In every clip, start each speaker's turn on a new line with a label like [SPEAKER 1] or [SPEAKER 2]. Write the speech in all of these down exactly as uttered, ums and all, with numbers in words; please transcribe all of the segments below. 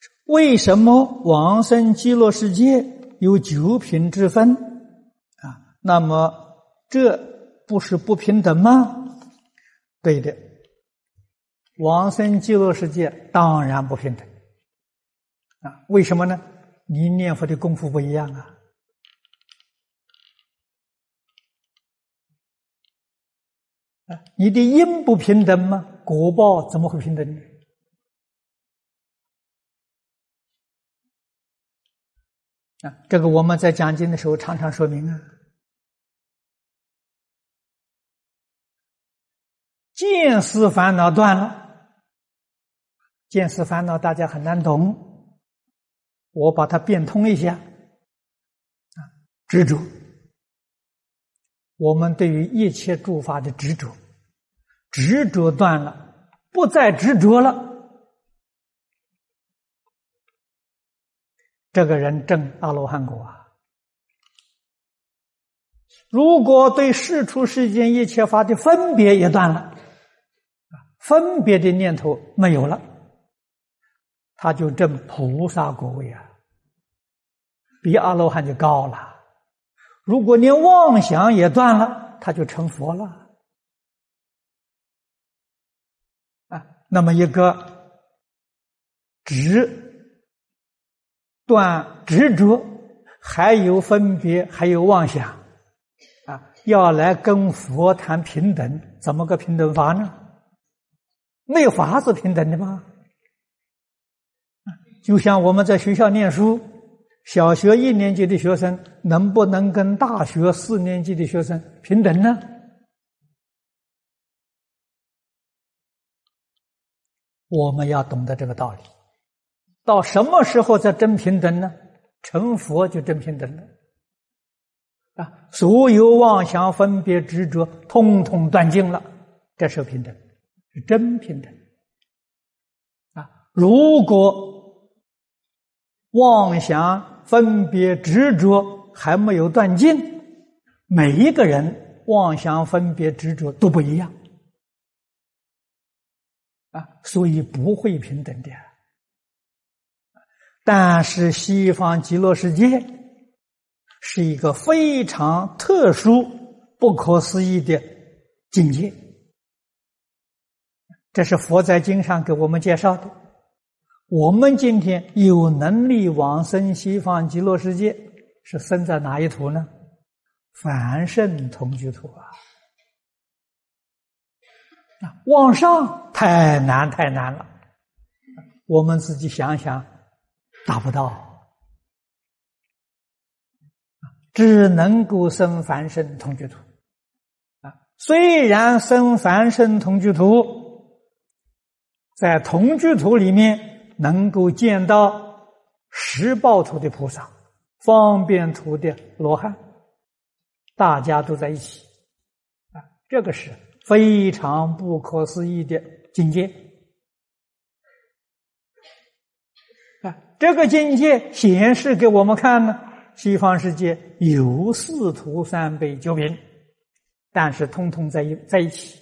[SPEAKER 1] 为什么往生极乐世界有九品之分啊？那么这不是不平等吗？对的，往生极乐世界当然不平等啊！为什么呢？你念佛的功夫不一样啊！啊，你的因不平等吗？果报怎么会平等呢？啊，这个我们在讲经的时候常常说明啊。见思烦恼断了，见思烦恼大家很难懂，我把它变通一下。啊，执着，我们对于一切诸法的执着，执着断了，不再执着了，这个人证阿罗汉果啊。如果对世出世间一切法的分别也断了，分别的念头没有了，他就证菩萨果位啊，比阿罗汉就高了。如果连妄想也断了，他就成佛了啊。那么一个执断执着，还有分别，还有妄想啊，要来跟佛谈平等，怎么个平等法呢？没有法子平等的吗？就像我们在学校念书，小学一年级的学生能不能跟大学四年级的学生平等呢？我们要懂得这个道理。到什么时候才真平等呢？成佛就真平等了啊！所有妄想分别执着通通断尽了，这是平等，是真平等啊！如果妄想分别执着还没有断尽，每一个人妄想分别执着都不一样啊，所以不会平等的。但是西方极乐世界是一个非常特殊、不可思议的境界，这是佛在经上给我们介绍的。我们今天有能力往生西方极乐世界，是生在哪一土呢？凡圣同居土啊！往上太难太难了，我们自己想想，达不到，只能够生凡圣同居土啊。虽然生凡圣同居土，在同居土里面能够见到十报土的菩萨、方便土的罗汉，大家都在一起啊，这个是非常不可思议的境界啊！这个境界显示给我们看呢，西方世界有四土三辈九品，但是通通在一在一起。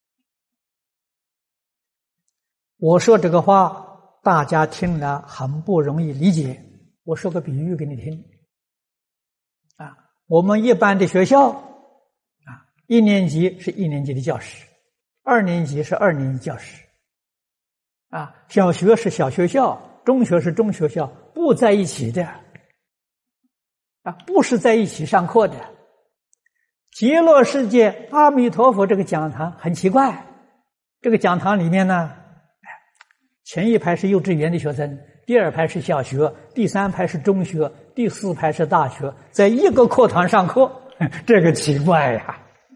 [SPEAKER 1] 我说这个话，大家听了很不容易理解。我说个比喻给你听啊，我们一般的学校啊，一年级是一年级的教室，二年级是二年级教室啊，小学是小学校，中学是中学校，不在一起的啊，不是在一起上课的。极乐世界阿弥陀佛这个讲堂很奇怪，这个讲堂里面呢，前一排是幼稚园的学生，第二排是小学，第三排是中学，第四排是大学，在一个课堂上课，这个奇怪呀！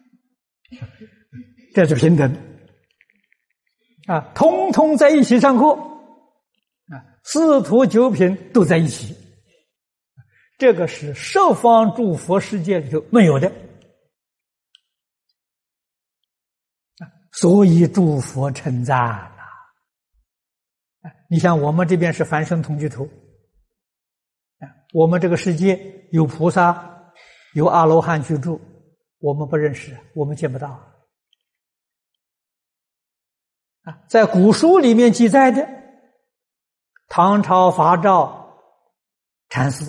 [SPEAKER 1] 这是平等啊，通通在一起上课啊，四土九品都在一起，这个是十方诸佛世界里头没有的啊，所以诸佛称赞了。你像我们这边是凡圣同居土啊，我们这个世界有菩萨，有阿罗汉居住，我们不认识，我们见不到啊。在古书里面记载的， 唐朝法照禅师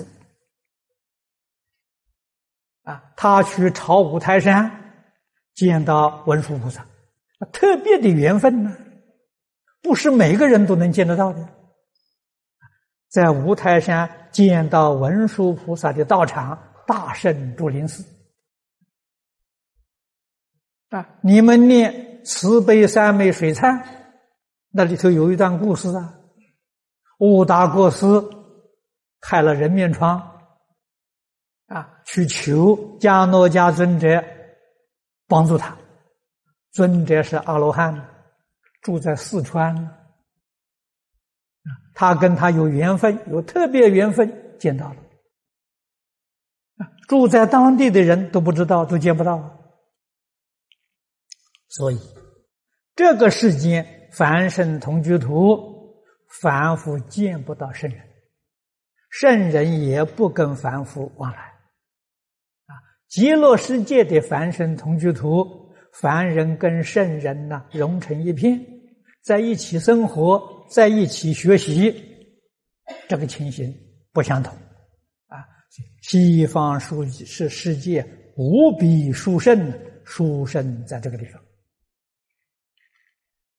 [SPEAKER 1] 啊，他去朝五台山见到文殊菩萨，特别的缘分呢，不是每个人都能见得到的。在五台山见到文殊菩萨的道场，大圣竹林寺啊，你们念慈悲三昧水忏，那里头有一段故事啊，悟达国师害了人面疮啊，去求迦诺迦尊者帮助他。尊者是阿罗汉，住在四川，他跟他有缘分，有特别缘分，见到了。住在当地的人都不知道，都见不到。所以这个世间凡圣同居土，凡夫见不到圣人，圣人也不跟凡夫往来啊。极乐世界的凡圣同居土，凡人跟圣人呢融成一片，在一起生活，在一起学习，这个情形不相同啊。西方书是世界无比殊胜，殊胜在这个地方。